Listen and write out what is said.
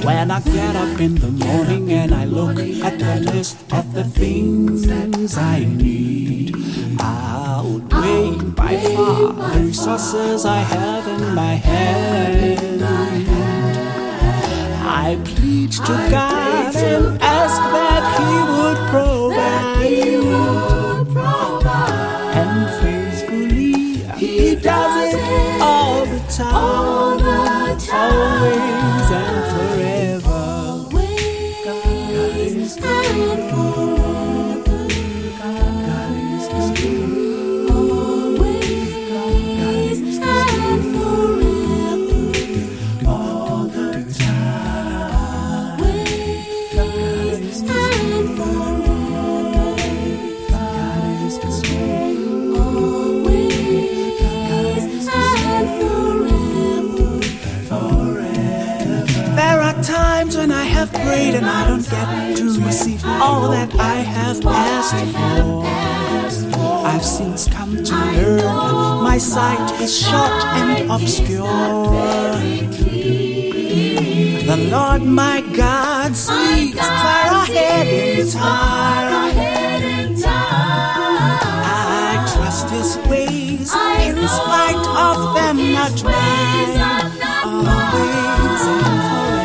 When I get up in the morning and I look at the list of the things I need, outweigh by far the resources I have in my hand. I plead to God and ask that He would provide, and faithfully He does it all the time, always and forever. God is good. God is good. Always and forever. All the time. Always and forever. God is good. Always and forever. There are times when I have prayed and I don't get to receive all that I have asked for. I've since come to learn that my sight is short and obscure. The Lord my God sees far ahead in time. I trust His ways in spite of them not mine. Always and forever.